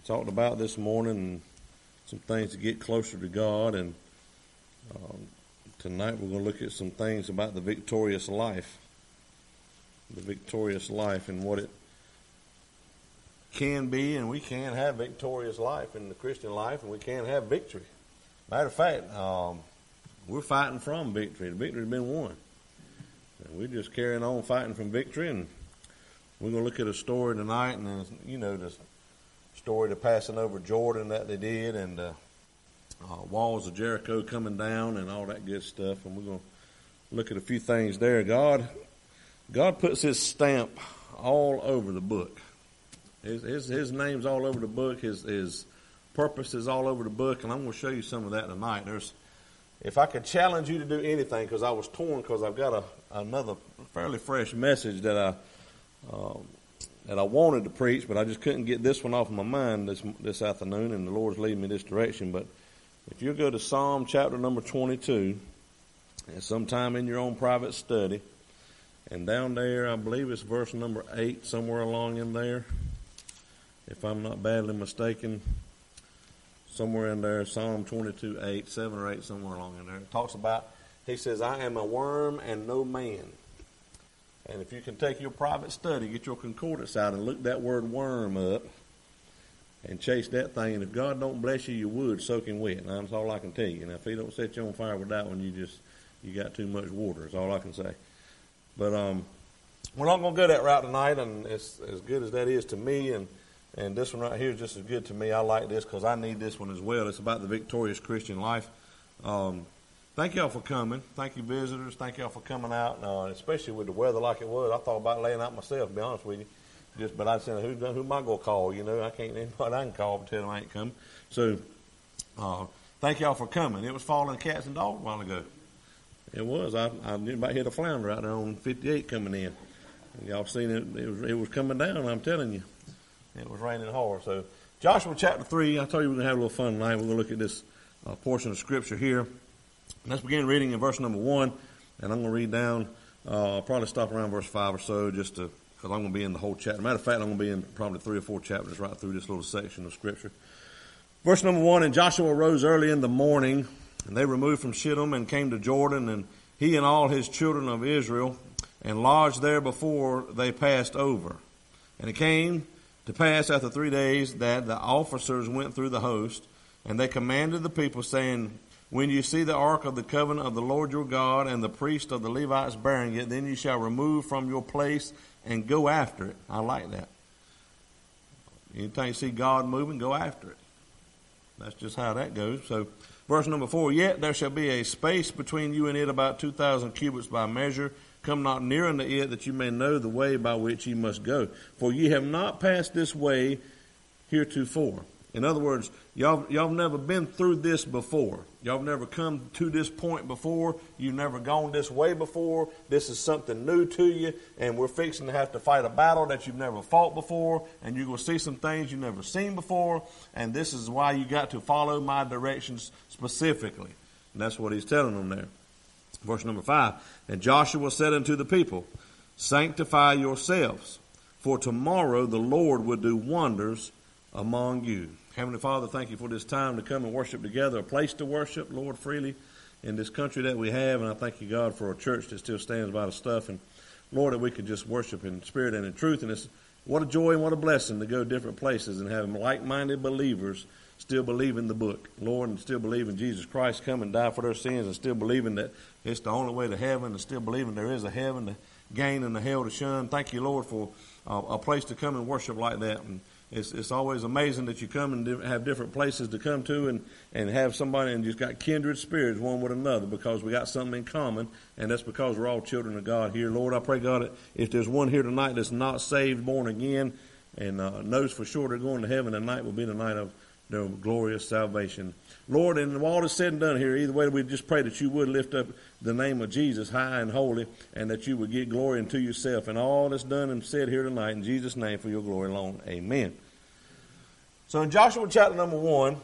talked about this morning, and some things to get closer to God. And tonight we're going to look at some things about the victorious life. The victorious life and what it can be, and we can have victorious life in the Christian life, and we can have victory. Matter of fact, we're fighting from victory. The victory's been won. And we're just carrying on fighting from victory, and we're going to look at a story tonight, and the story of passing over Jordan that they did, and walls of Jericho coming down and all that good stuff, and we're going to look at a few things there. God puts His stamp all over the book. His name's all over the book. His purpose is all over the book, and I'm going to show you some of that tonight. If I could challenge you to do anything, because I was torn, because I've got another fairly fresh message that I wanted to preach, but I just couldn't get this one off my mind this afternoon, and the Lord's leading me this direction. But if you go to Psalm chapter number 22, and sometime in your own private study, and down there, I believe it's verse number 8, somewhere along in there, if I'm not badly mistaken, somewhere in there, Psalm 22, 8, 7 or 8, somewhere along in there. It talks about, he says, I am a worm and no man. And if you can take your private study, get your concordance out and look that word worm up and chase that thing. And if God don't bless you, you would soaking wet. Now, that's all I can tell you. Now, if He don't set you on fire with that one, you got too much water. That's all I can say. But we're not going to go that route tonight, and it's as good as that is to me, and this one right here is just as good to me. I like this because I need this one as well. It's about the victorious Christian life. Thank y'all for coming. Thank you, visitors. Thank y'all for coming out, especially with the weather like it was. I thought about laying out myself, to be honest with you. But I said, who am I going to call? I can't anybody I can call and tell them I ain't coming. So thank y'all for coming. It was falling cats and dogs a while ago. It was. I about hit a flounder out there on 58 coming in. And y'all seen it. It was coming down, I'm telling you. It was raining hard. So Joshua chapter 3, I told you we're going to have a little fun tonight. We're going to look at this portion of Scripture here. Let's begin reading in verse number 1, and I'm going to read down, I'll probably stop around verse 5 or so, just because I'm going to be in the whole chapter. Matter of fact, I'm going to be in probably 3 or 4 chapters right through this little section of Scripture. Verse number 1, and Joshua rose early in the morning, and they removed from Shittim and came to Jordan, and he and all his children of Israel, and lodged there before they passed over. And it came to pass after 3 days that the officers went through the host, and they commanded the people, saying, when you see the ark of the covenant of the Lord your God and the priest of the Levites bearing it, then you shall remove from your place and go after it. I like that. Anytime you see God moving, go after it. That's just how that goes. So, verse number 4, yet there shall be a space between you and it about 2,000 cubits by measure. Come not near unto it, that you may know the way by which ye must go. For ye have not passed this way heretofore. In other words, y'all never been through this before. Y'all have never come to this point before. You've never gone this way before. This is something new to you, and we're fixing to have to fight a battle that you've never fought before, and you're going to see some things you've never seen before, and this is why you got to follow my directions specifically. And that's what he's telling them there. Verse number 5, and Joshua said unto the people, sanctify yourselves, for tomorrow the Lord will do wonders among you. Heavenly Father, thank you for this time to come and worship together, a place to worship, Lord, freely in this country that we have. And I thank you, God, for a church that still stands by the stuff. And, Lord, that we could just worship in spirit and in truth. And it's what a joy and what a blessing to go different places and have like-minded believers still believe in the book, Lord, and still believe in Jesus Christ come and die for their sins, and still believing that it's the only way to heaven, and still believing there is a heaven to gain and a hell to shun. Thank you, Lord, for a place to come and worship like that. And it's always amazing that you come and have different places to come to and have somebody and just got kindred spirits one with another, because we got something in common, and that's because we're all children of God here. Lord, I pray, God, that if there's one here tonight that's not saved, born again, and knows for sure they're going to heaven, tonight will be the night of their glorious salvation. Lord, and all that's said and done here, either way, we just pray that you would lift up the name of Jesus high and holy, and that you would get glory unto yourself. And all that's done and said here tonight, in Jesus' name, for your glory alone. Amen. So in Joshua chapter number 1,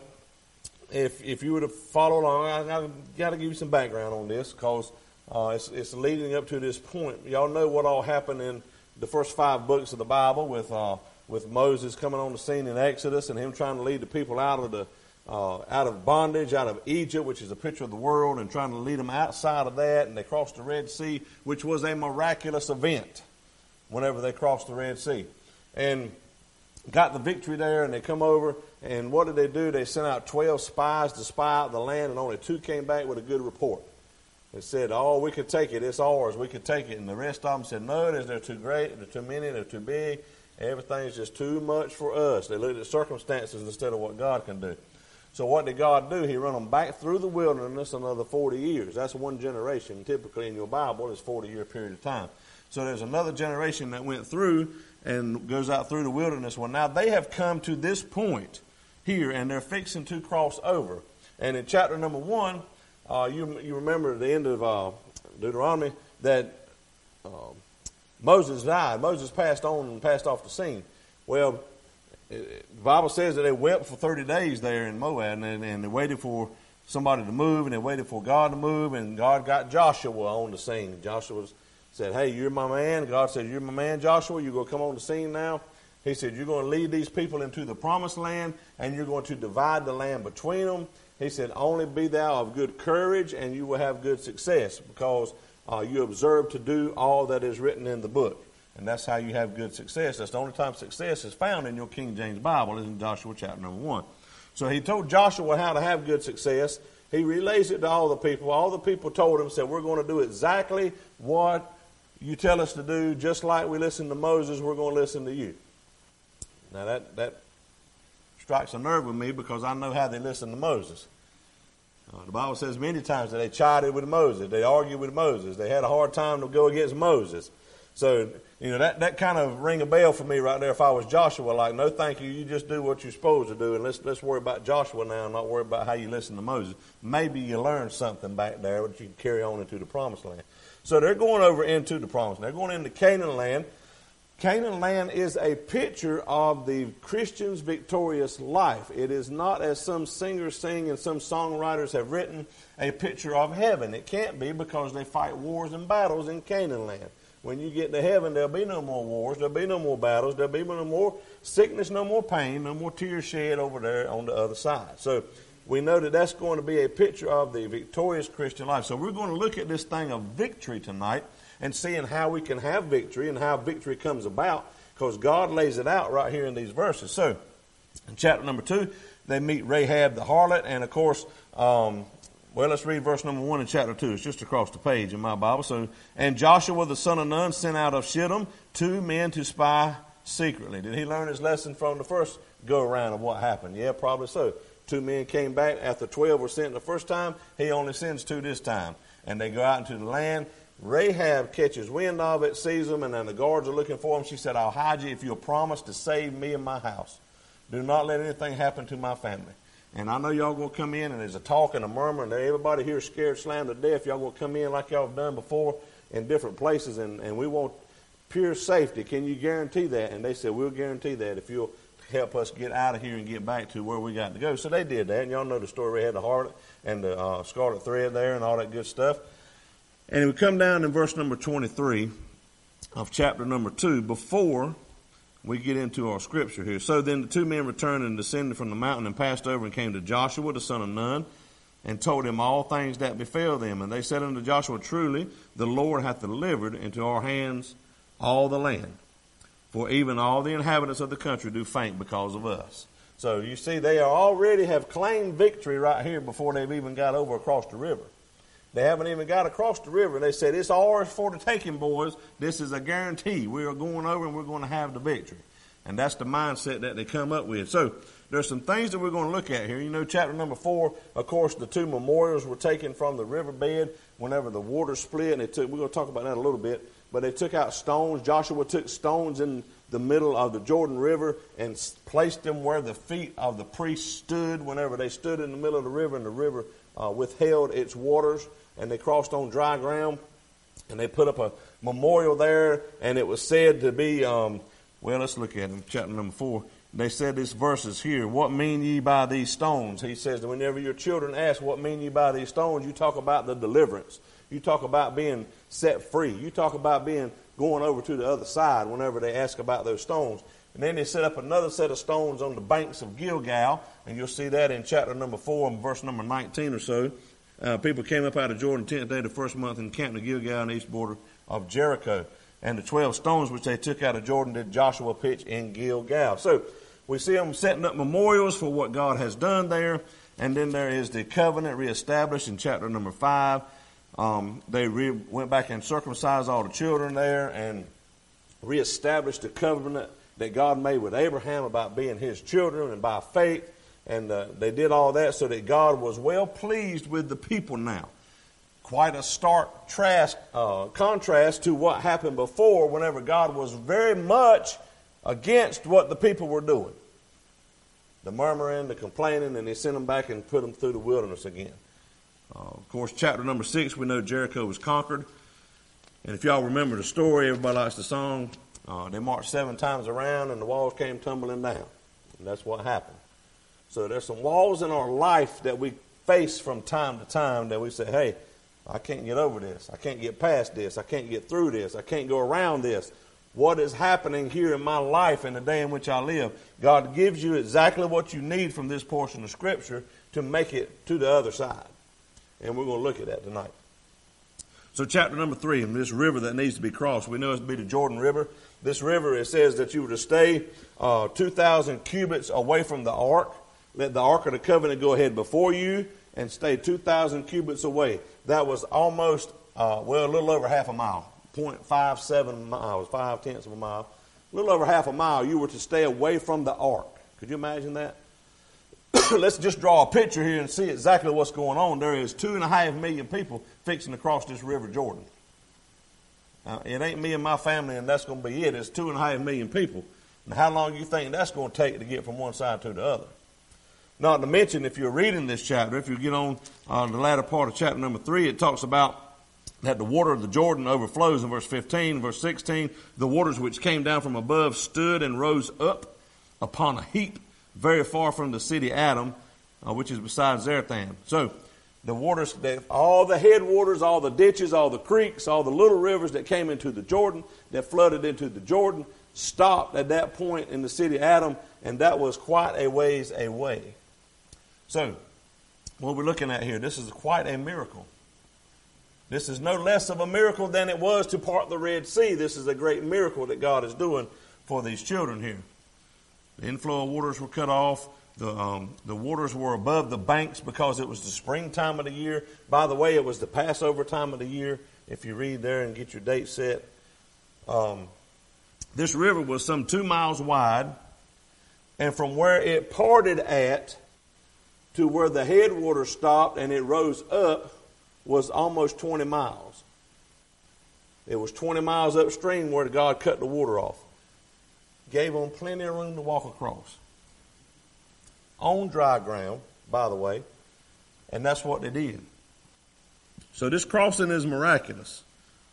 if you were to follow along, I've got to give you some background on this, because it's leading up to this point. Y'all know what all happened in the first 5 books of the Bible with with Moses coming on the scene in Exodus and him trying to lead the people out of bondage, out of Egypt, which is a picture of the world, and trying to lead them outside of that. And they crossed the Red Sea, which was a miraculous event whenever they crossed the Red Sea. And got the victory there, and they come over, and what did they do? They sent out 12 spies to spy out the land, and only 2 came back with a good report. They said, oh, we could take it, it's ours, we could take it. And the rest of them said, no, they're too great, they're too many, they're too big, everything's just too much for us. They looked at circumstances instead of what God can do. So what did God do? He run them back through the wilderness another 40 years. That's one generation. Typically in your Bible, it's a 40-year period of time. So there's another generation that went through and goes out through the wilderness. Well, now they have come to this point here, and they're fixing to cross over. And in chapter number 1, you remember at the end of Deuteronomy that Moses died. Moses passed on and passed off the scene. Well, the Bible says that they wept for 30 days there in Moab, and they waited for somebody to move, and they waited for God to move, and God got Joshua on the scene. Joshua said, hey, you're my man. God said, you're my man, Joshua. You're going to come on the scene now. He said, you're going to lead these people into the promised land, and you're going to divide the land between them. He said, only be thou of good courage, and you will have good success, because you observe to do all that is written in the book. And that's how you have good success. That's the only time success is found in your King James Bible, is in Joshua chapter number 1. So he told Joshua how to have good success. He relays it to all the people. All the people told him, said, we're going to do exactly what you tell us to do, just like we listened to Moses, we're going to listen to you. Now that strikes a nerve with me, because I know how they listened to Moses. The Bible says many times that they chided with Moses, they argued with Moses, they had a hard time to go against Moses. So, that kind of ring a bell for me right there. If I was Joshua, like, no thank you, you just do what you're supposed to do, and let's worry about Joshua now and not worry about how you listen to Moses. Maybe you learned something back there that you can carry on into the promised land. So they're going over into the promised land. They're going into Canaan land. Canaan land is a picture of the Christian's victorious life. It is not, as some singers sing and some songwriters have written, a picture of heaven. It can't be, because they fight wars and battles in Canaan land. When you get to heaven, there'll be no more wars, there'll be no more battles, there'll be no more sickness, no more pain, no more tears shed over there on the other side. So we know that that's going to be a picture of the victorious Christian life. So we're going to look at this thing of victory tonight and seeing how we can have victory and how victory comes about, because God lays it out right here in these verses. So in chapter number 2, they meet Rahab the harlot, and of course, let's read verse number 1 in chapter 2. It's just across the page in my Bible. So, and Joshua the son of Nun sent out of Shittim 2 men to spy secretly. Did he learn his lesson from the first go around of what happened? Yeah, probably so. 2 men came back after 12 were sent the first time. He only sends 2 this time. And they go out into the land. Rahab catches wind of it, sees them, and then the guards are looking for him. She said, I'll hide you if you'll promise to save me and my house. Do not let anything happen to my family. And I know y'all going to come in, and there's a talk and a murmur, and everybody here is scared, slammed to death. Y'all going to come in like y'all have done before in different places, and we want pure safety. Can you guarantee that? And they said, we'll guarantee that if you'll help us get out of here and get back to where we got to go. So they did that, and y'all know the story. We had the harlot and the scarlet thread there and all that good stuff. And we come down in verse number 23 of chapter number 2 before we get into our scripture here. So then the 2 men returned and descended from the mountain and passed over and came to Joshua the son of Nun and told him all things that befell them. And they said unto Joshua, truly the Lord hath delivered into our hands all the land, for even all the inhabitants of the country do faint because of us. So you see, they already have claimed victory right here before they've even got over across the river. They haven't even got across the river. They said, it's ours for the taking, boys. This is a guarantee. We are going over and we're going to have the victory. And that's the mindset that they come up with. So there's some things that we're going to look at here. You know, chapter number 4, of course, the 2 memorials were taken from the riverbed whenever the water split. And we're going to talk about that a little bit. But they took out stones. Joshua took stones in the middle of the Jordan River and placed them where the feet of the priests stood whenever they stood in the middle of the river, and the river withheld its waters, and they crossed on dry ground, and they put up a memorial there, and it was said to be, let's look at it, chapter number 4. They said these verses here, what mean ye by these stones? He says that whenever your children ask, what mean ye by these stones, you talk about the deliverance. You talk about being set free. You talk about going over to the other side whenever they ask about those stones. And then they set up another set of stones on the banks of Gilgal, and you'll see that in chapter number 4 and verse number 19 or so. People came up out of Jordan 10th day of the first month and camped in Gilgal on the east border of Jericho. And the 12 stones which they took out of Jordan did Joshua pitch in Gilgal. So we see them setting up memorials for what God has done there. And then there is the covenant reestablished in chapter number 5. They went back and circumcised all the children there and reestablished the covenant that God made with Abraham about being his children and by faith. And they did all that so that God was well pleased with the people now. Quite a stark contrast to what happened before, whenever God was very much against what the people were doing. The murmuring, the complaining, and he sent them back and put them through the wilderness again. Of course, chapter number 6, we know Jericho was conquered. And if y'all remember the story, everybody likes the song. They marched 7 times around and the walls came tumbling down. And that's what happened. So there's some walls in our life that we face from time to time that we say, hey, I can't get over this. I can't get past this. I can't get through this. I can't go around this. What is happening here in my life in the day in which I live? God gives you exactly what you need from this portion of Scripture to make it to the other side. And we're going to look at that tonight. So chapter number 3, this river that needs to be crossed. We know it's to be the Jordan River. This river, it says that you were to stay 2,000 cubits away from the ark. Let the Ark of the Covenant go ahead before you and stay 2,000 cubits away. That was almost, a little over half a mile, 0.57 miles, 0.5 of a mile. A little over half a mile, you were to stay away from the Ark. Could you imagine that? Let's just draw a picture here and see exactly what's going on. There is 2.5 million people fixing to cross this River Jordan. It ain't me and my family, and that's going to be it. It's 2.5 million people. Now, how long do you think that's going to take to get from one side to the other? Not to mention, if you're reading this chapter, if you get on the latter part of chapter number 3, it talks about that the water of the Jordan overflows in verse 15, verse 16. The waters which came down from above stood and rose up upon a heap very far from the city Adam, which is beside Zarethan. So the waters, all the headwaters, all the ditches, all the creeks, all the little rivers that came into the Jordan, that flooded into the Jordan, stopped at that point in the city Adam, and that was quite a ways away. So, what we're looking at here, this is quite a miracle. This is no less of a miracle than it was to part the Red Sea. This is a great miracle that God is doing for these children here. The inflow of waters were cut off. The waters were above the banks because it was the springtime of the year. By the way, it was the Passover time of the year. If you read there and get your date set. This river was some 2 miles wide. And from where it parted at to where the headwater stopped and it rose up was almost 20 miles. It was 20 miles upstream where God cut the water off. Gave them plenty of room to walk across. On dry ground, by the way. And that's what they did. So this crossing is miraculous.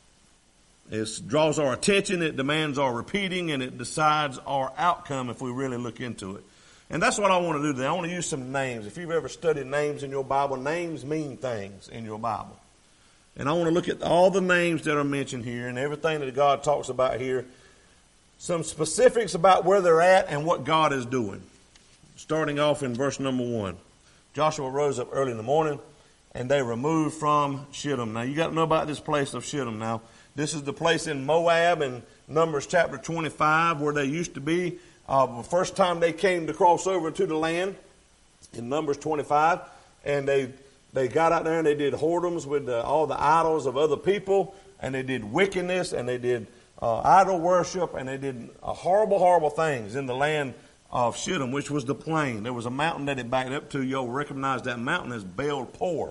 It draws our attention, it demands our repeating, and it decides our outcome if we really look into it. And that's what I want to do today. I want to use some names. If you've ever studied names in your Bible, names mean things in your Bible. And I want to look at all the names that are mentioned here and everything that God talks about here. Some specifics about where they're at and what God is doing. Starting off in verse number 1. Joshua rose up early in the morning and they removed from Shittim. Now you got to know about this place of Shittim now. This is the place in Moab in Numbers chapter 25 where they used to be. The first time they came to cross over to the land in Numbers 25, and they got out there and they did whoredoms with all the idols of other people, and they did wickedness, and they did idol worship, and they did horrible, horrible things in the land of Shittim, which was the plain. There was a mountain that it backed up to. You'll recognize that mountain as Baal Peor.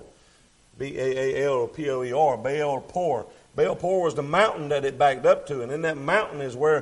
Baalpoer, Baal Peor. Baal Peor was the mountain that it backed up to, and in that mountain is where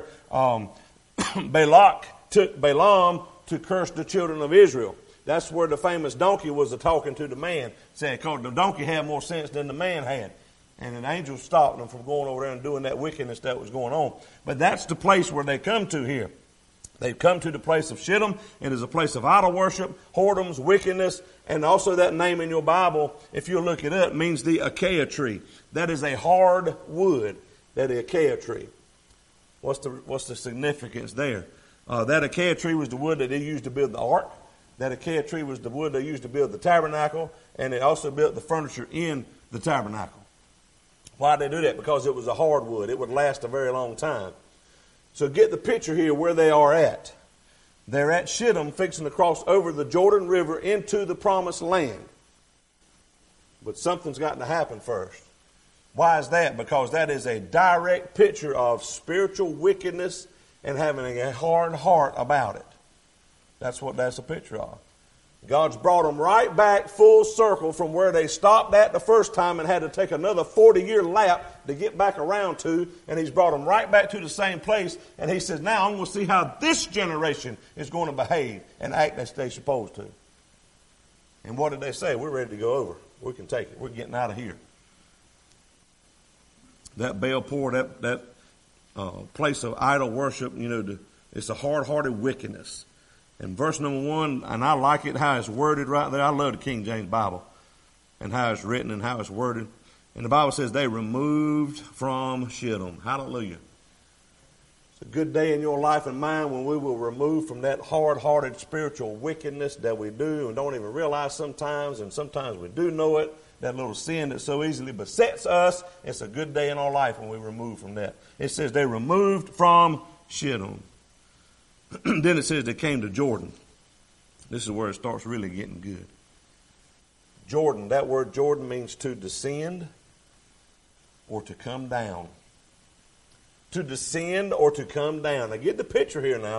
Balak took Balaam to curse the children of Israel. That's where the famous donkey was talking to the man, saying, because the donkey had more sense than the man had. And an angel stopped them from going over there and doing that wickedness that was going on. But that's the place where they come to here. They've come to the place of Shittim. It is a place of idol worship, whoredoms, wickedness, and also that name in your Bible, if you look it up, means the acacia tree. That is a hard wood, that is acacia tree. What's the significance there? That acacia tree was the wood that they used to build the ark. That acacia tree was the wood they used to build the tabernacle, and they also built the furniture in the tabernacle. Why did they do that? Because it was a hardwood. It would last a very long time. So get the picture here where they are at. They're at Shittim, fixing to cross over the Jordan River into the promised land. But something's got to happen first. Why is that? Because that is a direct picture of spiritual wickedness and having a hard heart about it. That's what that's a picture of. God's brought them right back full circle from where they stopped at the first time and had to take another 40-year lap to get back around to, and he's brought them right back to the same place, and he says, now I'm going to see how this generation is going to behave and act as they're supposed to. And what did they say? We're ready to go over. We can take it. We're getting out of here. That Baal Peor, that place of idol worship, it's a hard-hearted wickedness. And verse number 1, and I like it how it's worded right there. I love the King James Bible and how it's written and how it's worded. And the Bible says they removed from Shittim. Hallelujah. It's a good day in your life and mine when we will remove from that hard-hearted spiritual wickedness that we do and don't even realize sometimes, and sometimes we do know it, that little sin that so easily besets us. It's a good day in our life when we remove from that. It says they removed from Shittim. Then it says they came to Jordan. This is where it starts really getting good. Jordan, that word Jordan means to descend or to come down. To descend or to come down. Now get the picture here now.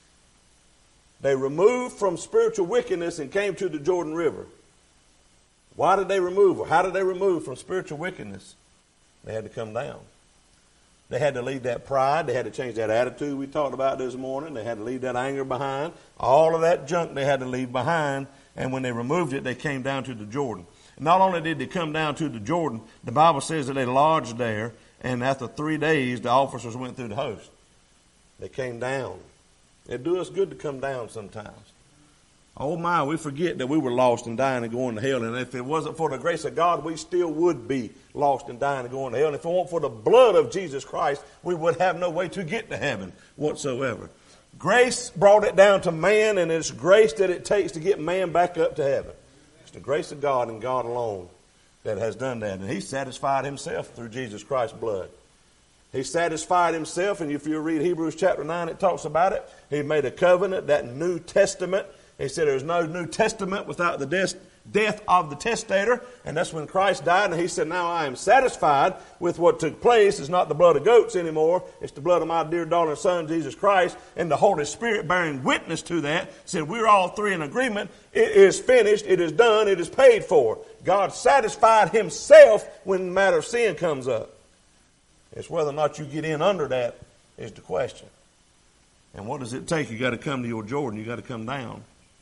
They removed from spiritual wickedness and came to the Jordan River. Why did they remove? Or how did they remove from spiritual wickedness? They had to come down. They had to leave that pride. They had to change that attitude we talked about this morning. They had to leave that anger behind. All of that junk they had to leave behind. And when they removed it, they came down to the Jordan. Not only did they come down to the Jordan, the Bible says that they lodged there. And after 3 days, the officers went through the host. They came down. It do us good to come down sometimes. Oh my, we forget that we were lost and dying and going to hell. And if it wasn't for the grace of God, we still would be lost and dying and going to hell. And if it weren't for the blood of Jesus Christ, we would have no way to get to heaven whatsoever. Grace brought it down to man, and it's grace that it takes to get man back up to heaven. It's the grace of God and God alone that has done that. And he satisfied himself through Jesus Christ's blood. He satisfied himself, and if you read Hebrews chapter 9, it talks about it. He made a covenant, that New Testament. He said there's no New Testament without the death of the testator. And that's when Christ died. And he said, now I am satisfied with what took place. It's not the blood of goats anymore. It's the blood of my dear darling son, Jesus Christ. And the Holy Spirit bearing witness to that said we're all three in agreement. It is finished. It is done. It is paid for. God satisfied himself when the matter of sin comes up. It's whether or not you get in under that is the question. And what does it take? You got to come to your Jordan. You got to come down.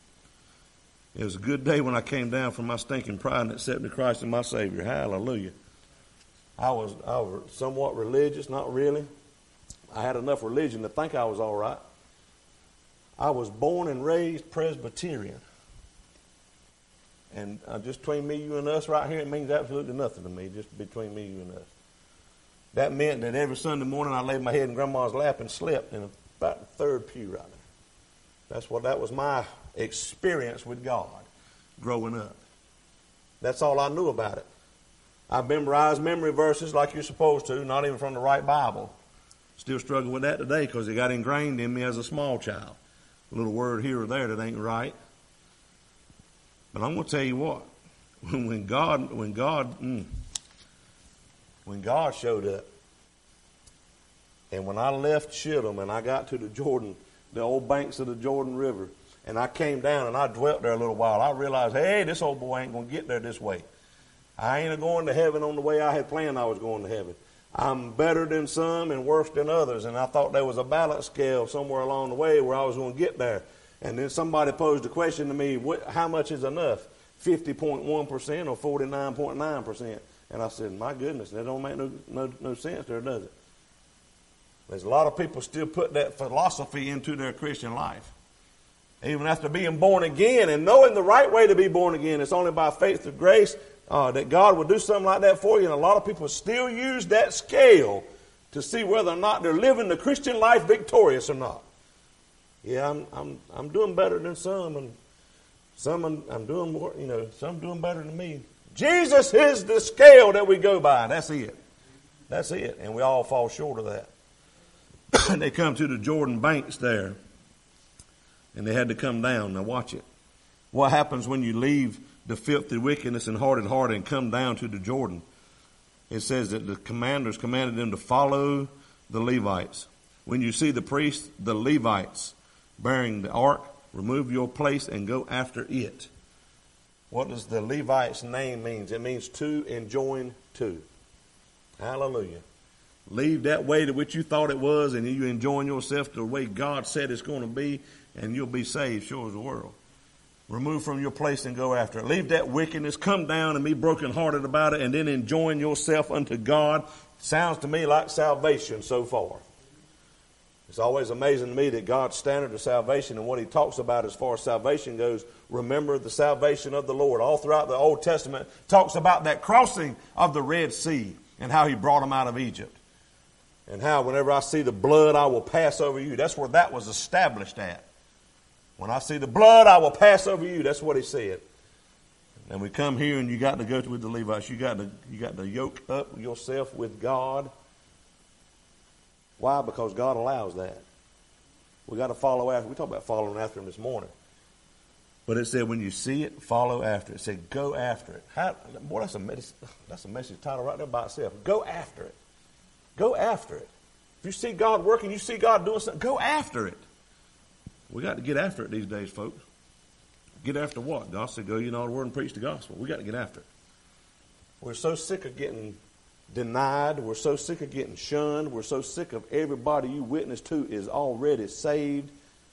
It was a good day when I came down from my stinking pride and accepted Christ as my Savior. Hallelujah. I was somewhat religious, not really. I had enough religion to think I was all right. I was born and raised Presbyterian. And just between me, you, and us right here, it means absolutely nothing to me, just between me, you, and us. That meant that every Sunday morning I laid my head in Grandma's lap and slept in about the third pew right there. That was my experience with God growing up. That's all I knew about it. I memorized memory verses like you're supposed to, not even from the right Bible. Still struggle with that today because it got ingrained in me as a small child. A little word here or there that ain't right. But I'm going to tell you what, when God showed up, and when I left Shittim and I got to the Jordan, the old banks of the Jordan River, and I came down and I dwelt there a little while, I realized, hey, this old boy ain't going to get there this way. I ain't going to heaven on the way I had planned I was going to heaven. I'm better than some and worse than others, and I thought there was a balance scale somewhere along the way where I was going to get there. And then somebody posed a question to me, how much is enough? 50.1% or 49.9%? And I said, my goodness, that don't make no sense there, does it? There's a lot of people still put that philosophy into their Christian life. Even after being born again and knowing the right way to be born again, it's only by faith through grace that God will do something like that for you. And a lot of people still use that scale to see whether or not they're living the Christian life victorious or not. Yeah, I'm doing better than some, and some I'm doing more. Some doing better than me. Jesus is the scale that we go by. That's it. That's it. And we all fall short of that. They come to the Jordan banks there, and they had to come down. Now watch it. What happens when you leave the filthy wickedness and hardened heart and come down to the Jordan? It says that the commanders commanded them to follow the Levites. When you see the priests, the Levites, bearing the ark, remove your place and go after it. What does the Levite's name mean? It means to and join to. Hallelujah. Leave that way to which you thought it was, and you enjoying yourself to the way God said it's going to be, and you'll be saved, sure as the world. Remove from your place and go after it. Leave that wickedness, come down and be brokenhearted about it, and then enjoin yourself unto God. Sounds to me like salvation so far. It's always amazing to me that God's standard of salvation and what he talks about as far as salvation goes, remember the salvation of the Lord. All throughout the Old Testament talks about that crossing of the Red Sea and how he brought them out of Egypt. And how whenever I see the blood, I will pass over you. That's where that was established at. When I see the blood, I will pass over you. That's what he said. And we come here and you got to go with the Levites. You got to yoke up yourself with God. Why? Because God allows that. We got to follow after. We talked about following after him this morning. But it said when you see it, follow after it. It said go after it. Boy, that's a message title right there by itself. Go after it. Go after it. If you see God working, you see God doing something, go after it. We got to get after it these days, folks. Get after what? God said, go, the word and preach the gospel. We got to get after it. We're so sick of getting denied. We're so sick of getting shunned. We're so sick of everybody you witness to is already saved.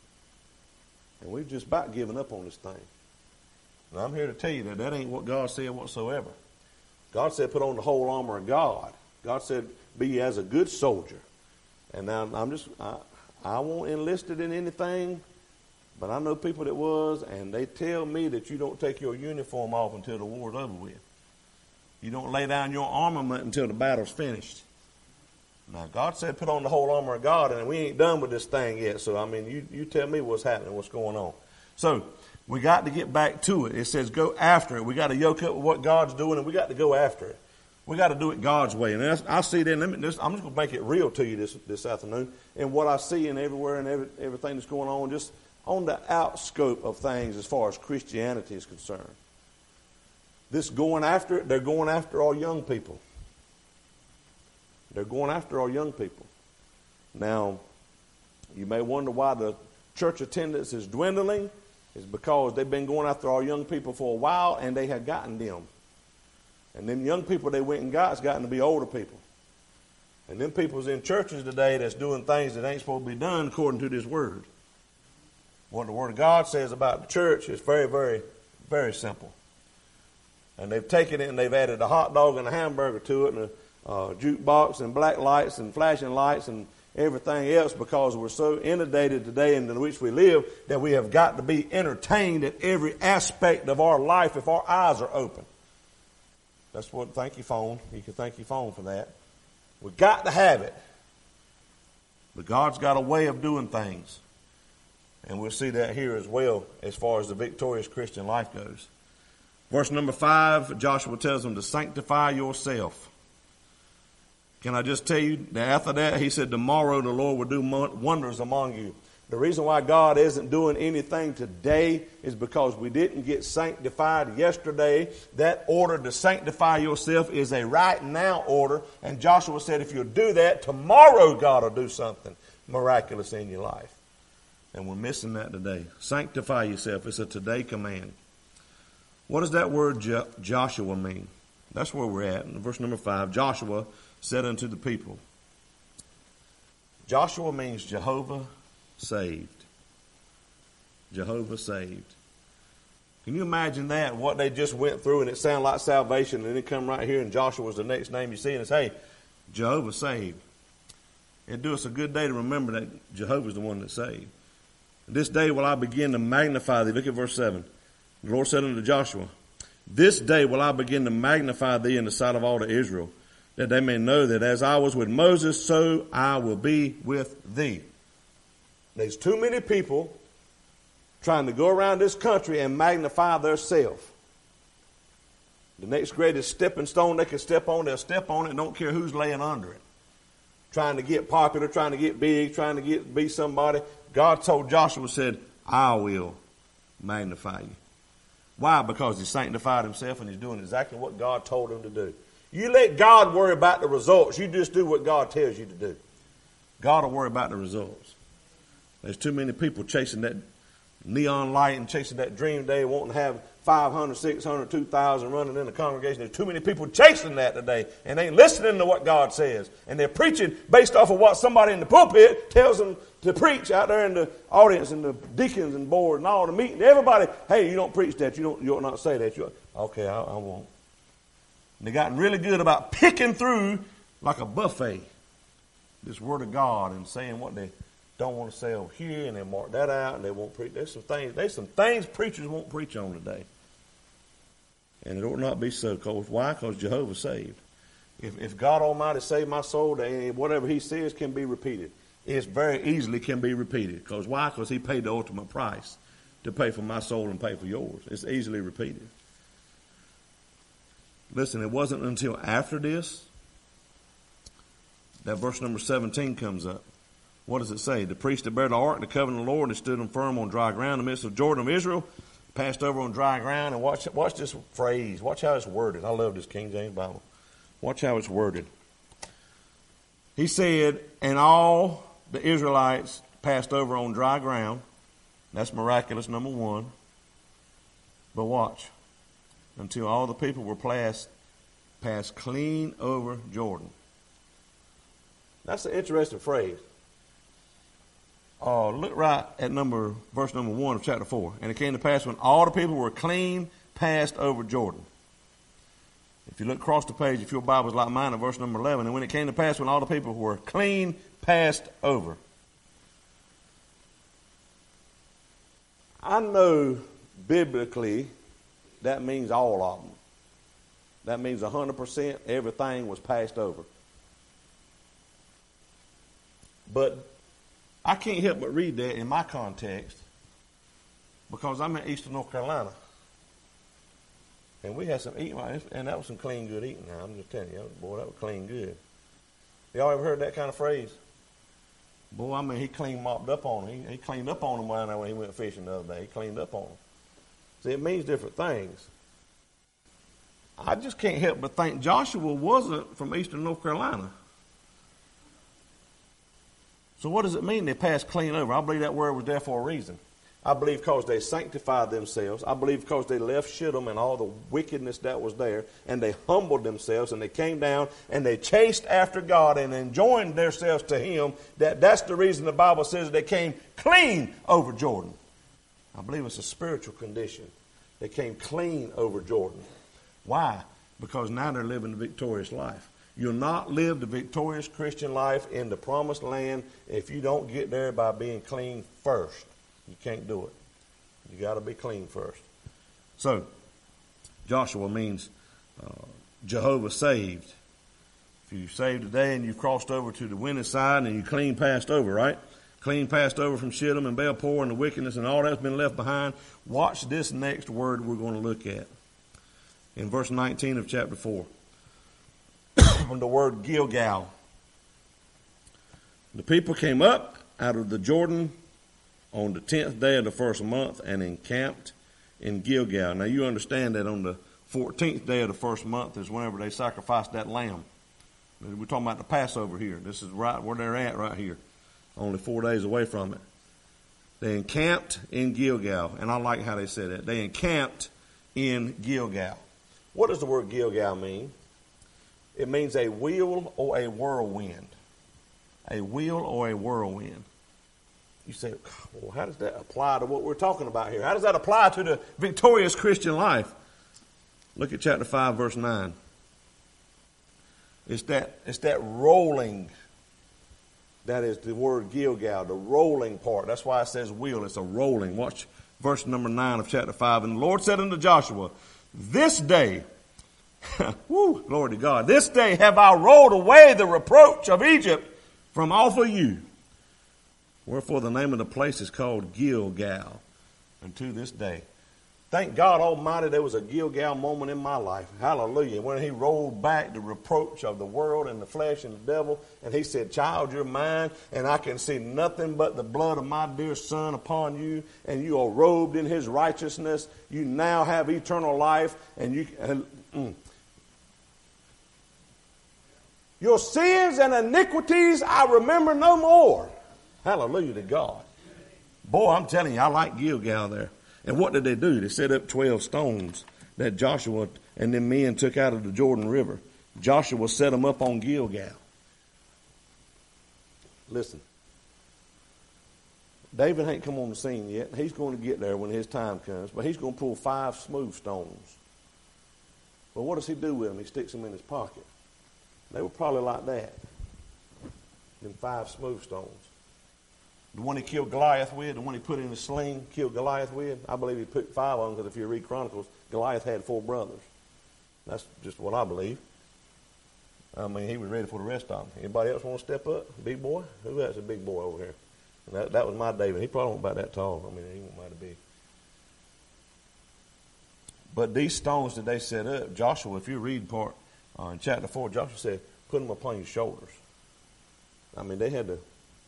And we've just about given up on this thing. And I'm here to tell you that ain't what God said whatsoever. God said put on the whole armor of God. God said be as a good soldier. And now I won't enlisted in anything, but I know people that was, and they tell me that you don't take your uniform off until the war's over with. You don't lay down your armament until the battle's finished. Now, God said put on the whole armor of God, and we ain't done with this thing yet. So, you tell me what's happening, what's going on. So, we got to get back to it. It says go after it. We got to yoke up with what God's doing, and we got to go after it. We got to do it God's way. And I see that. I'm just going to make it real to you this afternoon. And what I see in everywhere and everything that's going on, just on the outscope of things as far as Christianity is concerned. This going after it, they're going after our young people. They're going after our young people. Now, you may wonder why the church attendance is dwindling. It's because they've been going after our young people for a while, and they have gotten them. And them young people they went and got's gotten to be older people. And them people's in churches today that's doing things that ain't supposed to be done according to this word. What the Word of God says about the church is very, very, very simple. And they've taken it and they've added a hot dog and a hamburger to it and a jukebox and black lights and flashing lights and everything else because we're so inundated today in which we live that we have got to be entertained at every aspect of our life if our eyes are open. That's what, thank you, phone. You can thank your phone for that. We've got to have it. But God's got a way of doing things. And we'll see that here as well as far as the victorious Christian life goes. Verse number 5, Joshua tells them to sanctify yourself. Can I just tell you that after that, he said, tomorrow the Lord will do wonders among you. The reason why God isn't doing anything today is because we didn't get sanctified yesterday. That order to sanctify yourself is a right now order. And Joshua said if you'll do that, tomorrow God will do something miraculous in your life. And we're missing that today. Sanctify yourself. It's a today command. What does that word Joshua mean? That's where we're at. In verse number 5, Joshua said unto the people. Joshua means Jehovah saved. Jehovah saved. Can you imagine that? What they just went through and it sounded like salvation and then come right here and Joshua was the next name you see and it's, hey, Jehovah saved. It'd do us a good day to remember that Jehovah's the one that saved. This day will I begin to magnify thee. Look at verse 7. The Lord said unto Joshua, this day will I begin to magnify thee in the sight of all the Israel, that they may know that as I was with Moses, so I will be with thee. There's too many people trying to go around this country and magnify themselves. The next greatest stepping stone they can step on, they'll step on it and don't care who's laying under it. Trying to get popular, trying to get big, trying to be somebody. God told Joshua, said, I will magnify you. Why? Because he sanctified himself and he's doing exactly what God told him to do. You let God worry about the results. You just do what God tells you to do. God will worry about the results. There's too many people chasing that neon light and chasing that dream day, wanting to have 500, 600, 2,000 running in the congregation. There's too many people chasing that today and ain't listening to what God says. And they're preaching based off of what somebody in the pulpit tells them to preach out there in the audience and the deacons and board and all the meeting. Everybody, hey, you don't preach that. You ought not say that. Okay, I won't. And they gotten really good about picking through like a buffet this word of God and saying what they don't want to say over here, and they mark that out, and they won't preach. There's some things preachers won't preach on today. And it ought not be so. Why? Because Jehovah saved. If God Almighty saved my soul, whatever he says can be repeated. It very easily can be repeated. Because why? Because he paid the ultimate price to pay for my soul and pay for yours. It's easily repeated. Listen, it wasn't until after this that verse number 17 comes up. What does it say? The priest that bare the ark, the covenant of the Lord, and stood him firm on dry ground in the midst of Jordan of Israel, passed over on dry ground. And watch this phrase. Watch how it's worded. I love this King James Bible. Watch how it's worded. He said, and all the Israelites passed over on dry ground. That's miraculous, number one. But watch. Until all the people were passed clean over Jordan. That's an interesting phrase. Look right at verse number 1 of chapter 4. And it came to pass when all the people were clean passed over Jordan. If you look across the page, if your Bible's like mine, at verse number 11. And when it came to pass when all the people were clean passed over. I know biblically that means all of them. That means 100% everything was passed over. But I can't help but read that in my context because I'm in eastern North Carolina. And we had some eating, and that was some clean, good eating. Now, I'm just telling you, boy, that was clean, good. Y'all ever heard that kind of phrase? Boy, I mean, he clean mopped up on them. He cleaned up on them when he went fishing the other day. He cleaned up on them. See, it means different things. I just can't help but think Joshua wasn't from eastern North Carolina. So what does it mean they passed clean over? I believe that word was there for a reason. I believe because they sanctified themselves. I believe because they left Shittim and all the wickedness that was there, and they humbled themselves, and they came down, and they chased after God and enjoined themselves to him. That's the reason the Bible says they came clean over Jordan. I believe it's a spiritual condition. They came clean over Jordan. Why? Because now they're living a victorious life. You'll not live the victorious Christian life in the promised land if you don't get there by being clean first. You can't do it. You got to be clean first. So, Joshua means Jehovah saved. If you saved today and you crossed over to the winning side and you clean passed over, right? Clean passed over from Shittim and Baal-Peor and the wickedness and all that's been left behind. Watch this next word we're going to look at. In verse 19 of chapter 4. From the word Gilgal. The people came up out of the Jordan on the 10th day of the first month and encamped in Gilgal. Now you understand that on the 14th day of the first month is whenever they sacrificed that lamb. We're talking about the Passover here. This is right where they're at right here. Only 4 days away from it. They encamped in Gilgal. And I like how they said that. They encamped in Gilgal. What does the word Gilgal mean? It means a wheel or a whirlwind. A wheel or a whirlwind. You say, well, how does that apply to what we're talking about here? How does that apply to the victorious Christian life? Look at chapter 5, verse 9. It's that rolling. That is the word Gilgal, the rolling part. That's why it says wheel. It's a rolling. Watch verse number 9 of chapter 5. And the Lord said unto Joshua, this day, woo, glory to God, this day have I rolled away the reproach of Egypt from off of you. Wherefore the name of the place is called Gilgal unto this day. Thank God Almighty there was a Gilgal moment in my life. Hallelujah. When he rolled back the reproach of the world and the flesh and the devil, and he said, child, you're mine, and I can see nothing but the blood of my dear son upon you, and you are robed in his righteousness. You now have eternal life, and your sins and iniquities I remember no more. Hallelujah to God. Boy, I'm telling you, I like Gilgal there. And what did they do? They set up 12 stones that Joshua and them men took out of the Jordan River. Joshua set them up on Gilgal. Listen, David ain't come on the scene yet. He's going to get there when his time comes. But he's going to pull 5 smooth stones. But what does he do with them? He sticks them in his pocket. They were probably like that. Them 5 smooth stones. The one he killed Goliath with, the one he put in the sling, killed Goliath with, I believe he put 5 on them because if you read Chronicles, Goliath had 4 brothers. That's just what I believe. I mean, he was ready for the rest of them. Anybody else want to step up? Big boy? Who has a big boy over here? And that was my David. He probably wasn't about that tall. I mean, he wasn't mighty big. But these stones that they set up, Joshua, if you read part in chapter 4, Joshua said, put them upon your shoulders. I mean, they had to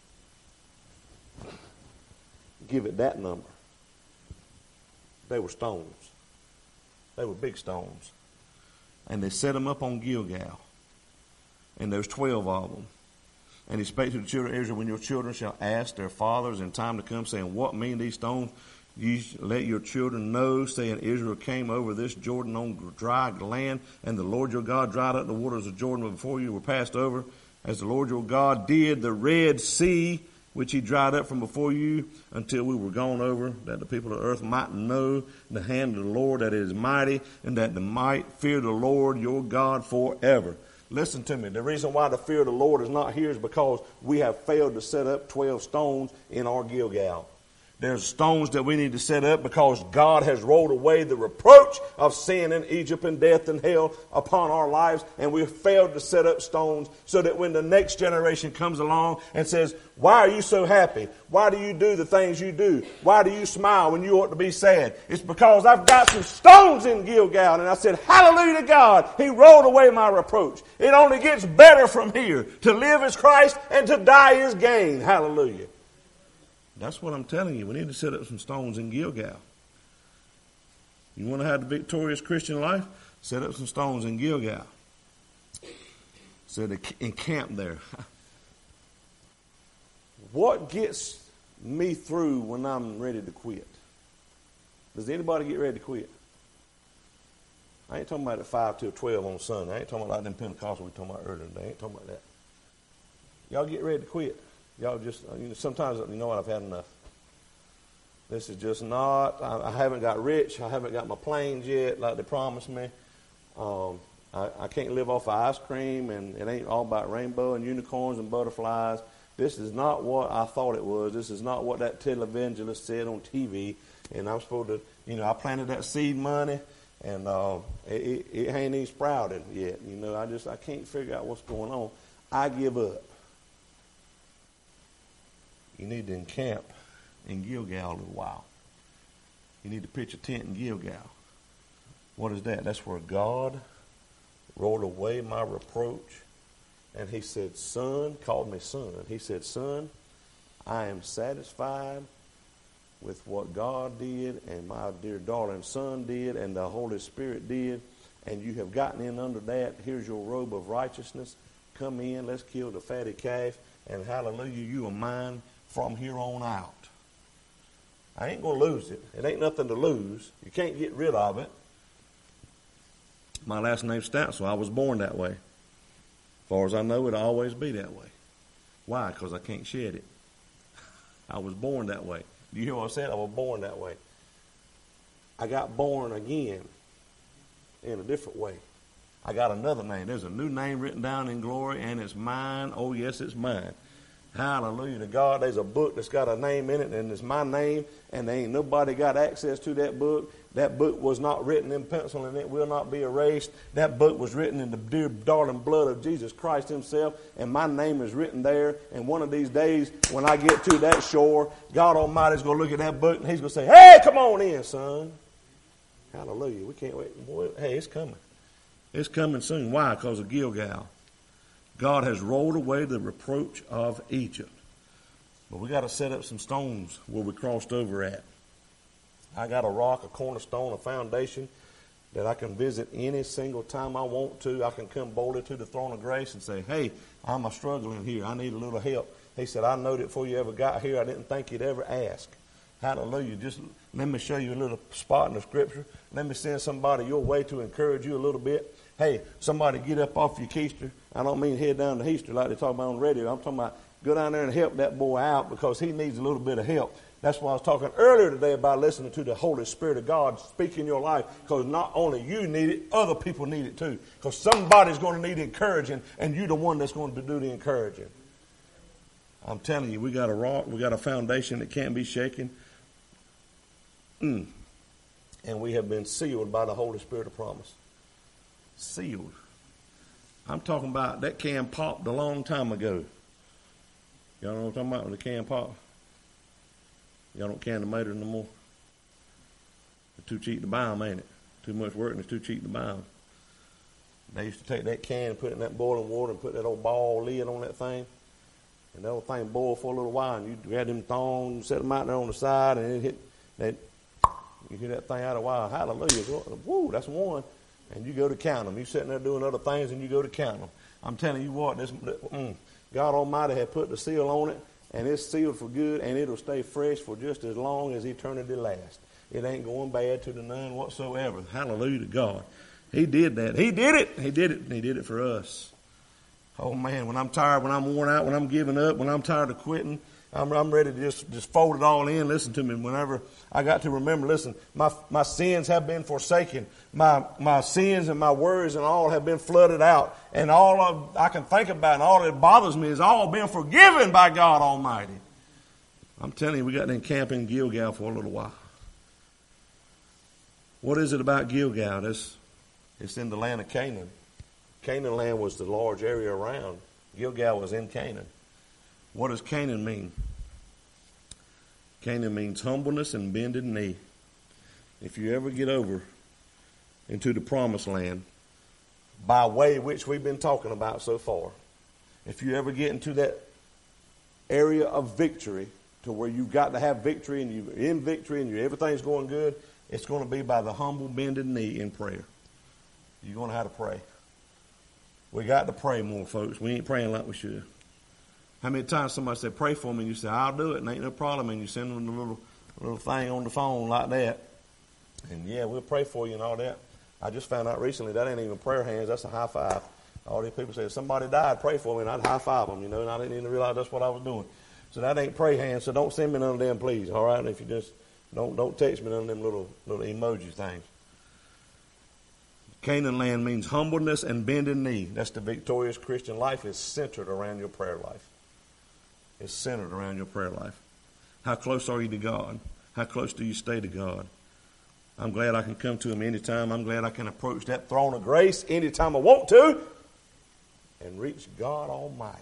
give it that number. They were stones. They were big stones. And they set them up on Gilgal. And there's 12 of them. And he spake to the children of Israel, when your children shall ask their fathers in time to come, saying, what mean these stones? Ye let your children know, saying, Israel came over this Jordan on dry land, and the Lord your God dried up the waters of Jordan before you were passed over, as the Lord your God did the Red Sea, which he dried up from before you until we were gone over, that the people of the earth might know the hand of the Lord, that it is mighty, and that they might fear the Lord your God forever. Listen to me. The reason why the fear of the Lord is not here is because we have failed to set up 12 stones in our Gilgal. There's stones that we need to set up because God has rolled away the reproach of sin in Egypt and death and hell upon our lives. And we've failed to set up stones so that when the next generation comes along and says, why are you so happy? Why do you do the things you do? Why do you smile when you ought to be sad? It's because I've got some stones in Gilgal. And I said, hallelujah to God. He rolled away my reproach. It only gets better from here. To live is Christ and to die is gain. Hallelujah. That's what I'm telling you. We need to set up some stones in Gilgal. You want to have the victorious Christian life? Set up some stones in Gilgal. So they encamp there. What gets me through when I'm ready to quit? Does anybody get ready to quit? I ain't talking about at 5 till 12 on Sunday. I ain't talking about like them Pentecostals we were talking about earlier today. I ain't talking about that. Y'all get ready to quit. Y'all just, sometimes, you know what, I've had enough. This is just not, I haven't got rich. I haven't got my planes yet like they promised me. I can't live off of ice cream, and it ain't all about rainbow and unicorns and butterflies. This is not what I thought it was. This is not what that televangelist said on TV. And I'm supposed to, I planted that seed money, and it ain't even sprouted yet. I can't figure out what's going on. I give up. You need to encamp in Gilgal a little while. You need to pitch a tent in Gilgal. What is that? That's where God rolled away my reproach. And he said, son, called me son. He said, son, I am satisfied with what God did and my dear darling son did and the Holy Spirit did. And you have gotten in under that. Here's your robe of righteousness. Come in. Let's kill the fatty calf. And hallelujah, you are mine from here on out. I ain't going to lose it. It ain't nothing to lose. You can't get rid of it. My last name's Stansel. I was born that way. As far as I know, it'll always be that way. Why? Because I can't shed it. I was born that way. Do you hear what I said? I was born that way. I got born again in a different way. I got another name. There's a new name written down in glory, and it's mine. Oh, yes, it's mine. Hallelujah to God. There's a book that's got a name in it, and it's my name, and there ain't nobody got access to that book. That book was not written in pencil, and it will not be erased. That book was written in the dear, darling blood of Jesus Christ himself, and my name is written there. And one of these days, when I get to that shore, God Almighty is going to look at that book, and he's going to say, hey, come on in, son. Hallelujah. We can't wait. Boy, hey, it's coming. It's coming soon. Why? Because of Gilgal. God has rolled away the reproach of Egypt. But we got to set up some stones where we crossed over at. I got a rock, a cornerstone, a foundation that I can visit any single time I want to. I can come boldly to the throne of grace and say, hey, I'm struggling here. I need a little help. He said, I knowed it before you ever got here. I didn't think you'd ever ask. Hallelujah. Just let me show you a little spot in the scripture. Let me send somebody your way to encourage you a little bit. Hey, somebody get up off your keister. I don't mean head down the keister like they talk about on the radio. I'm talking about go down there and help that boy out because he needs a little bit of help. That's why I was talking earlier today about listening to the Holy Spirit of God speak in your life, because not only you need it, other people need it too. Because somebody's going to need encouraging, and you're the one that's going to do the encouraging. I'm telling you, we got a rock, we got a foundation that can't be shaken. And we have been sealed by the Holy Spirit of promise. Sealed. I'm talking about that can popped a long time ago. Y'all know what I'm talking about when the can popped? Y'all don't can tomatoes no more. It's too cheap to buy them, ain't it? Too much work and it's too cheap to buy them. They used to take that can and put it in that boiling water and put that old ball lid on that thing. And that old thing boiled for a little while. And you grab them thongs, set them out there on the side, and it hit that. You hear that thing out a while. Hallelujah. Woo, that's one. And you go to count them. You're sitting there doing other things and you go to count them. I'm telling you what, God Almighty had put the seal on it, and it's sealed for good, and it'll stay fresh for just as long as eternity lasts. It ain't going bad to the none whatsoever. Hallelujah to God. He did that. He did it. He did it. And he did it for us. Oh, man, when I'm tired, when I'm worn out, when I'm giving up, when I'm tired of quitting, I'm ready to just fold it all in. Listen to me. Whenever I got to remember, listen, my sins have been forsaken. My sins and my worries and all have been flooded out. And all I can think about and all that bothers me is all been forgiven by God Almighty. I'm telling you, we got to encamp in Gilgal for a little while. What is it about Gilgal? It's in the land of Canaan. Canaan land was the large area around. Gilgal was in Canaan. What does Canaan mean? Canaan means humbleness and bended knee. If you ever get over into the promised land, by way which we've been talking about so far, if you ever get into that area of victory to where you've got to have victory and you're in victory and everything's going good, it's going to be by the humble bended knee in prayer. You're going to have to pray. We got to pray more, folks. We ain't praying like we should. How many times somebody said, pray for me, and you say, I'll do it, and ain't no problem, and you send them a little thing on the phone like that. And yeah, we'll pray for you and all that. I just found out recently that ain't even prayer hands, that's a high five. All these people say, if somebody died, pray for me, and I'd high five them, and I didn't even realize that's what I was doing. So that ain't pray hands, so don't send me none of them, please, all right? And if you just, don't text me none of them little emoji things. Canaan land means humbleness and bended knee. That's the victorious Christian life. Is centered around your prayer life. It's centered around your prayer life. How close are you to God? How close do you stay to God? I'm glad I can come to Him anytime. I'm glad I can approach that throne of grace anytime I want to and reach God Almighty.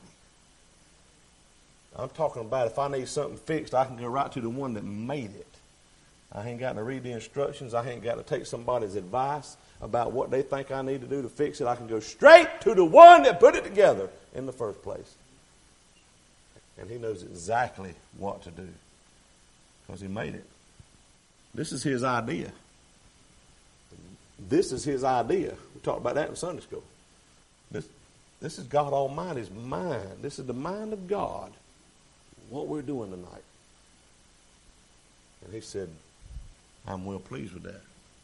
I'm talking about if I need something fixed, I can go right to the one that made it. I ain't got to read the instructions. I ain't got to take somebody's advice about what they think I need to do to fix it. I can go straight to the one that put it together in the first place. And He knows exactly what to do because He made it. This is His idea. This is His idea. We talked about that in Sunday school. This is God Almighty's mind. This is the mind of God, what we're doing tonight. And He said, I'm well pleased with that.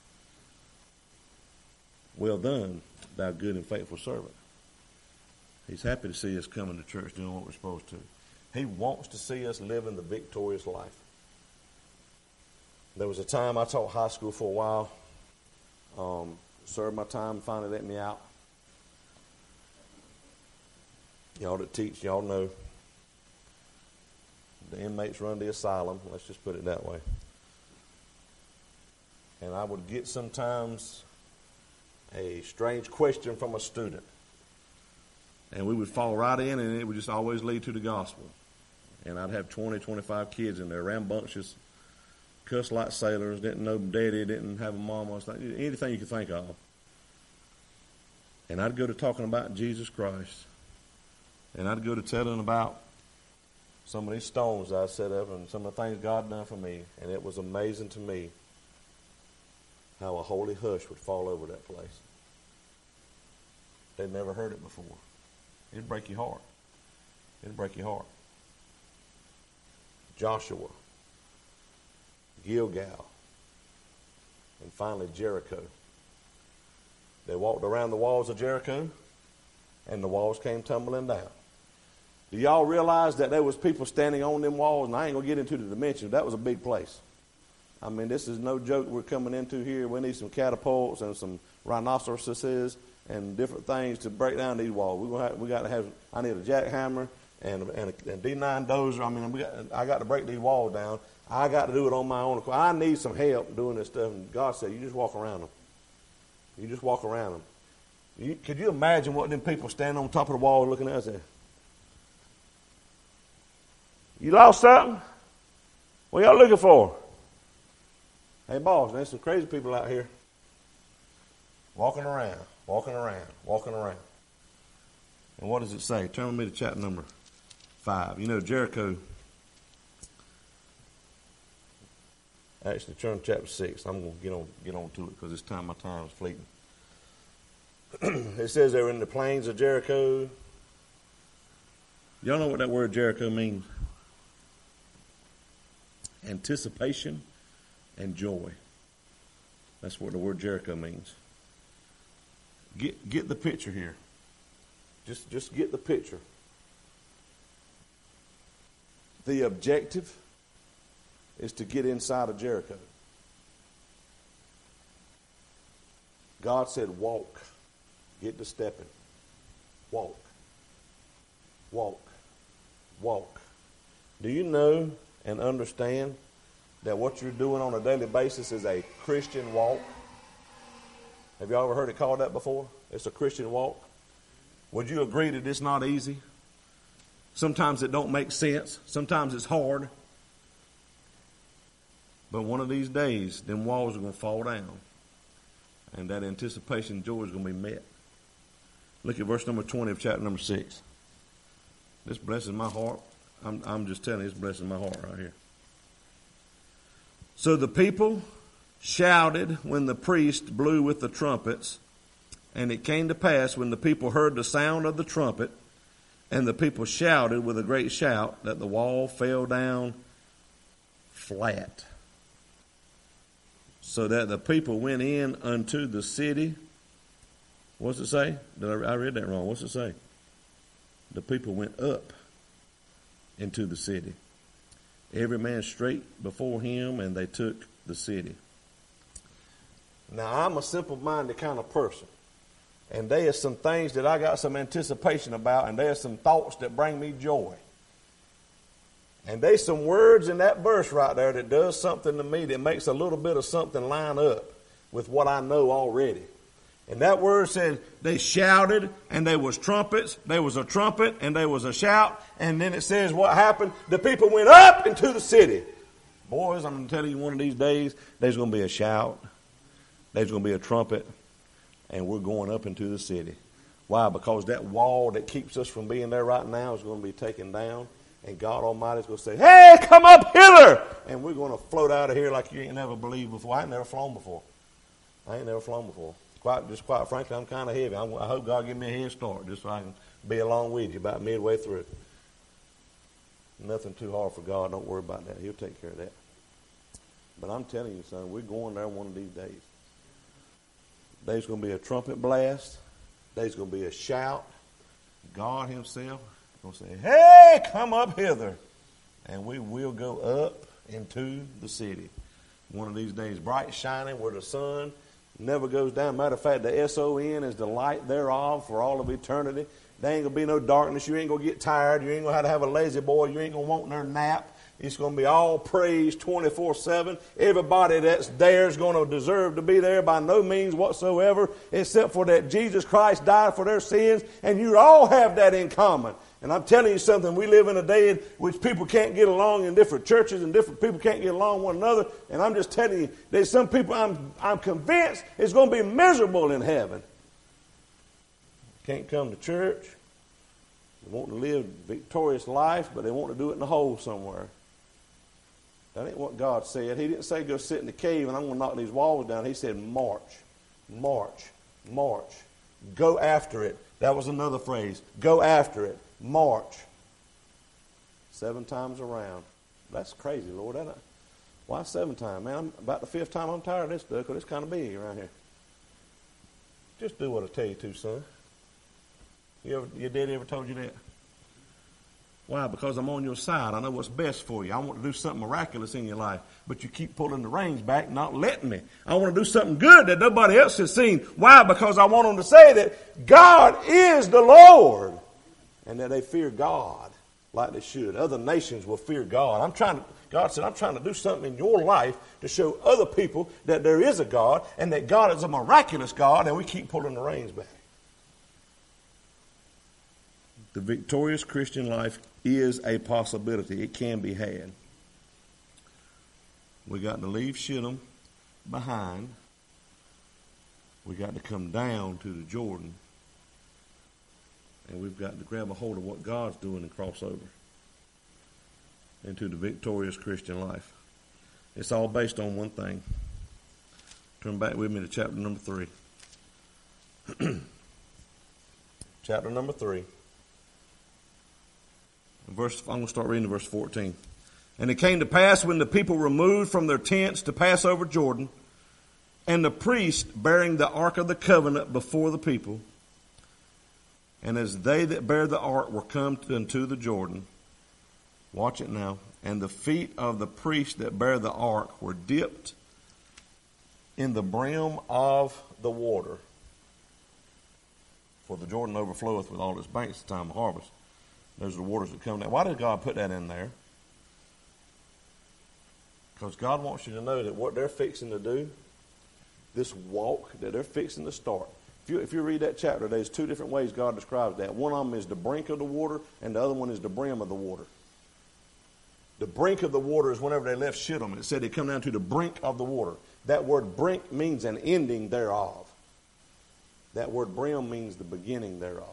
Well done, thou good and faithful servant. He's happy to see us coming to church doing what we're supposed to. He wants to see us living the victorious life. There was a time I taught high school for a while. Served my time, finally let me out. Y'all that teach, y'all know. the inmates run the asylum. Let's just put it that way. And I would get sometimes a strange question from a student. And we would fall right in, and it would just always lead to the gospel. And I'd have 20, 25 kids in there, rambunctious, cuss like sailors, didn't know daddy, didn't have a mama, anything you could think of. And I'd go to talking about Jesus Christ. And I'd go to telling about some of these stones I set up and some of the things God done for me. And it was amazing to me how a holy hush would fall over that place. They'd never heard it before. It'd break your heart. It'd break your heart. Joshua, Gilgal, and finally Jericho. They walked around the walls of Jericho, and the walls came tumbling down. Do y'all realize that there was people standing on them walls? And I ain't going to get into the dimensions. That was a big place. I mean, this is no joke we're coming into here. We need some catapults and some rhinoceroses and different things to break down these walls. We got to have. I need a jackhammer and a D9 dozer. I mean, I got to break these walls down. I got to do it on my own. I need some help doing this stuff. And God said, you just walk around them. You just walk around them. Could you imagine what them people standing on top of the wall looking at us there? You lost something? What y'all looking for? Hey, boss, there's some crazy people out here. Walking around. And what does it say? Turn with me to chapter number 5. You know, Jericho. Actually, turn to chapter 6. I'm going to get on to it because it's time. My time is fleeting. It says they were in the plains of Jericho. Y'all know what that word Jericho means? Anticipation and joy. That's what the word Jericho means. Get the picture here. Just get the picture. The objective is to get inside of Jericho. God said, walk. Get to stepping. Walk. Do you know and understand that what you're doing on a daily basis is a Christian walk? Have you ever heard it called that before? It's a Christian walk. Would you agree that it's not easy? Sometimes it don't make sense. Sometimes it's hard. But one of these days, them walls are going to fall down. And that anticipation and joy is going to be met. Look at verse number 20 of chapter number 6. This blesses my heart. I'm just telling you, it's blessing my heart right here. So the people shouted when the priest blew with the trumpets, and it came to pass when the people heard the sound of the trumpet, and the people shouted with a great shout, that the wall fell down flat, so that the people went in unto the city. What's it say? I read that wrong. What's it say? The people went up into the city, every man straight before him, and they took the city. Now, I'm a simple-minded kind of person, and there are some things that I got some anticipation about, and there are some thoughts that bring me joy. And there's some words in that verse right there that does something to me that makes a little bit of something line up with what I know already. And that word says they shouted, and there was trumpets. There was a trumpet, and there was a shout. And then it says what happened? The people went up into the city. Boys, I'm going to tell you one of these days, there's going to be a shout. There's going to be a trumpet. And we're going up into the city. Why? Because that wall that keeps us from being there right now is going to be taken down. And God Almighty is going to say, hey, come up hither. And we're going to float out of here like you ain't never believed before. I ain't never flown before. Quite frankly, I'm kind of heavy. I hope God give me a head start just so I can be along with you about midway through. Nothing too hard for God. Don't worry about that. He'll take care of that. But I'm telling you, son, we're going there one of these days. There's going to be a trumpet blast. There's going to be a shout. God himself is going to say, hey, come up hither. And we will go up into the city. One of these days, bright shining where the sun never goes down. Matter of fact, the S-O-N is the light thereof for all of eternity. There ain't going to be no darkness. You ain't going to get tired. You ain't going to have a lazy boy. You ain't going to want no nap. It's going to be all praise 24/7. Everybody that's there is going to deserve to be there by no means whatsoever, except for that Jesus Christ died for their sins, and you all have that in common. And I'm telling you something, we live in a day in which people can't get along in different churches, and different people can't get along with one another. And I'm just telling you, there's some people I'm convinced is going to be miserable in heaven. Can't come to church. They want to live a victorious life, but they want to do it in a hole somewhere. That ain't what God said. He didn't say go sit in the cave and I'm going to knock these walls down. He said march, march, march. Go after it. That was another phrase. Go after it. March. 7 times around. That's crazy, Lord. Why 7 times? Man, about the 5th time I'm tired of this stuff because it's kind of big around here. Just do what I tell you to, son. Your daddy ever told you that? Why? Because I'm on your side. I know what's best for you. I want to do something miraculous in your life. But you keep pulling the reins back, not letting me. I want to do something good that nobody else has seen. Why? Because I want them to say that God is the Lord. And that they fear God like they should. Other nations will fear God. God said, I'm trying to do something in your life to show other people that there is a God and that God is a miraculous God, and we keep pulling the reins back. The victorious Christian life is a possibility. It can be had. We got to leave Shittim behind. We got to come down to the Jordan. And we've got to grab a hold of what God's doing and cross over into the victorious Christian life. It's all based on one thing. Turn back with me to chapter number 3. Chapter number 3. I'm going to start reading verse 14. And it came to pass when the people removed from their tents to pass over Jordan, and the priest bearing the ark of the covenant before the people, and as they that bear the ark were come unto the Jordan, watch it now, and the feet of the priest that bear the ark were dipped in the brim of the water. For the Jordan overfloweth with all its banks at the time of harvest. Those are the waters that come down. Why did God put that in there? Because God wants you to know that what they're fixing to do, this walk that they're fixing to start. If you read that chapter, there's 2 different ways God describes that. One of them is the brink of the water, and the other one is the brim of the water. The brink of the water is whenever they left Shittim. It said they come down to the brink of the water. That word brink means an ending thereof. That word brim means the beginning thereof.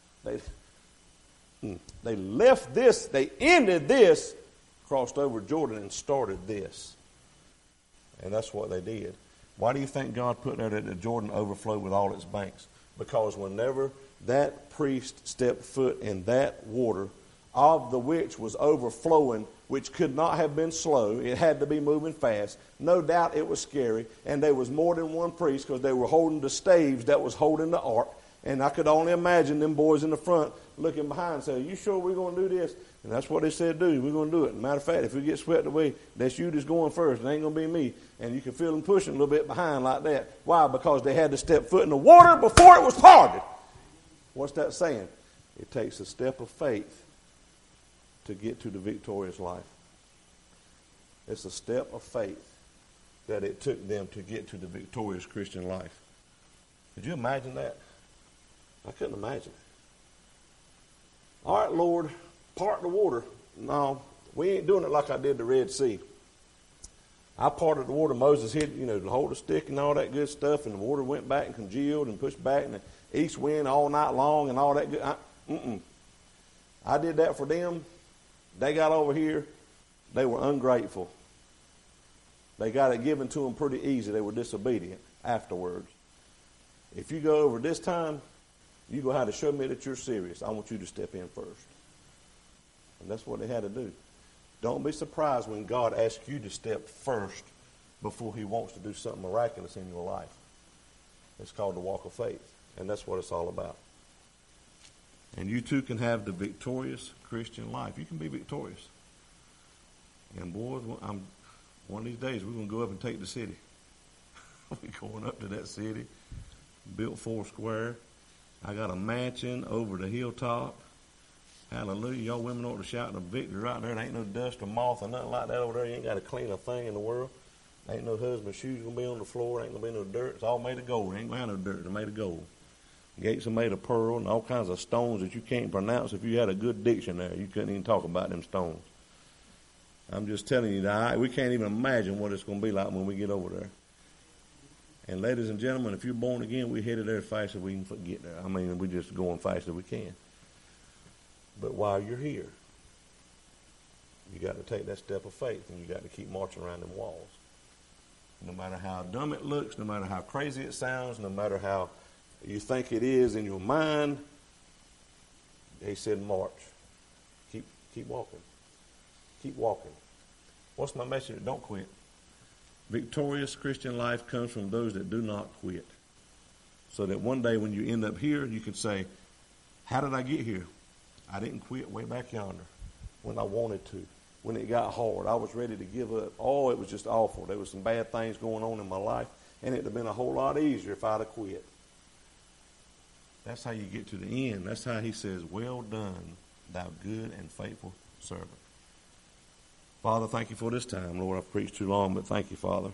They left this, they ended this, crossed over Jordan and started this. And that's what they did. Why do you think God put there that the Jordan overflowed with all its banks? Because whenever that priest stepped foot in that water, of the which was overflowing, which could not have been slow, it had to be moving fast. No doubt it was scary, and there was more than one priest because they were holding the staves that was holding the ark. And I could only imagine them boys in the front looking behind and saying, you sure we're going to do this? And that's what they said do. We're going to do it. Matter of fact, if we get swept away, that's you that's going first. It ain't going to be me. And you can feel them pushing a little bit behind like that. Why? Because they had to step foot in the water before it was parted. What's that saying? It takes a step of faith to get to the victorious life. It's a step of faith that it took them to get to the victorious Christian life. Could you imagine that? I couldn't imagine it. All right, Lord, part the water. No, we ain't doing it like I did the Red Sea. I parted the water. Moses hit, to hold the stick and all that good stuff, and the water went back and congealed and pushed back, and the east wind all night long and all that good. I did that for them. They got over here. They were ungrateful. They got it given to them pretty easy. They were disobedient afterwards. If you go over this time, you're going to have to show me that you're serious. I want you to step in first. And that's what they had to do. Don't be surprised when God asks you to step first before he wants to do something miraculous in your life. It's called the walk of faith. And that's what it's all about. And you too can have the victorious Christian life. You can be victorious. And boys, one of these days we're going to go up and take the city. We're going up to that city, built 4 square. I got a mansion over the hilltop. Hallelujah. Y'all women ought to shout the victory right there. There ain't no dust or moth or nothing like that over there. You ain't got to clean a thing in the world. Ain't no husband's shoes going to be on the floor. Ain't going to be no dirt. It's all made of gold. Ain't going to have no dirt. They're made of gold. Gates are made of pearl and all kinds of stones that you can't pronounce. If you had a good dictionary, you couldn't even talk about them stones. I'm just telling you that we can't even imagine what it's going to be like when we get over there. And ladies and gentlemen, if you're born again, we're headed there as fast as we can get there. I mean, we're just going fast as we can. But while you're here, you got to take that step of faith, and you got to keep marching around them walls. No matter how dumb it looks, no matter how crazy it sounds, no matter how you think it is in your mind, they said march. Keep walking. Keep walking. What's my message? Don't quit. Victorious Christian life comes from those that do not quit. So that one day when you end up here, you can say, how did I get here? I didn't quit way back yonder when I wanted to. When it got hard, I was ready to give up. Oh, it was just awful. There was some bad things going on in my life, and it would have been a whole lot easier if I'd have quit. That's how you get to the end. That's how he says, well done, thou good and faithful servant. Father, thank you for this time. Lord, I've preached too long, but thank you, Father,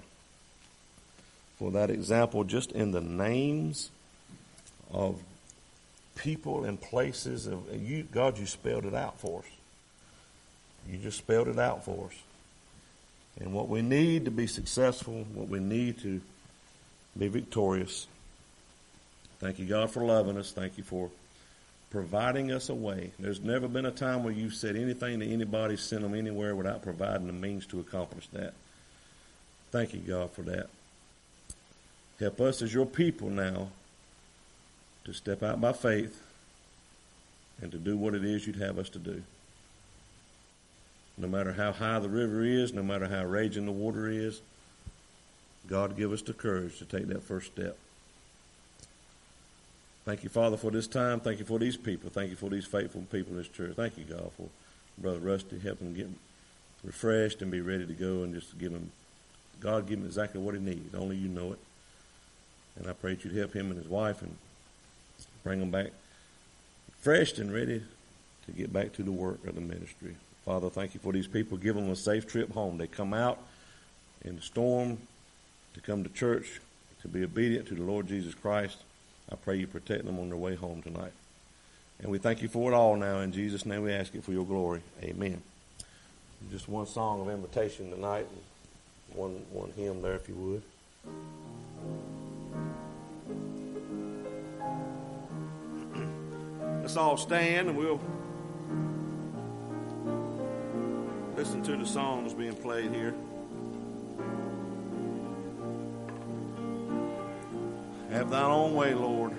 for that example just in the names of people and places. God, you spelled it out for us. You just spelled it out for us. And what we need to be successful, what we need to be victorious. Thank you, God, for loving us. Thank you for providing us a way. There's never been a time where you've said anything to anybody, sent them anywhere without providing the means to accomplish that. Thank you, God, for that. Help us as your people now to step out by faith and to do what it is you'd have us to do. No matter how high the river is, no matter how raging the water is, God, give us the courage to take that first step. Thank you, Father, for this time. Thank you for these people. Thank you for these faithful people in this church. Thank you, God, for Brother Rusty. Help him get refreshed and be ready to go, and just give him exactly what he needs. Only you know it. And I pray that you'd help him and his wife and bring them back refreshed and ready to get back to the work of the ministry. Father, thank you for these people. Give them a safe trip home. They come out in the storm to come to church, to be obedient to the Lord Jesus Christ. I pray you protect them on their way home tonight. And we thank you for it all now. In Jesus' name we ask it for your glory. Amen. Just one song of invitation tonight, and one hymn there if you would. Let's all stand and we'll listen to the songs being played here. Have thine own way, Lord.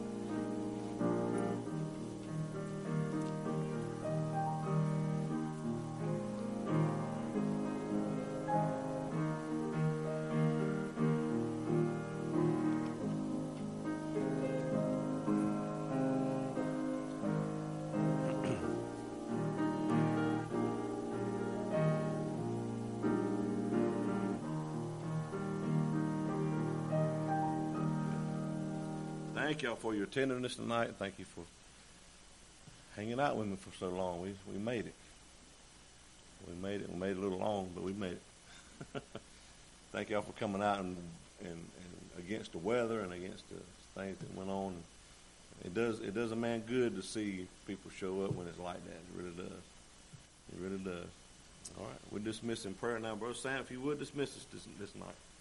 Thank y'all for your tenderness tonight. Thank you for hanging out with me for so long. We made it. We made it. We made it a little long, but we made it. Thank y'all for coming out and against the weather and against the things that went on. It does a man good to see people show up when it's like that. It really does. It really does. All right. We're dismissing prayer now. Brother Sam, if you would dismiss us this night.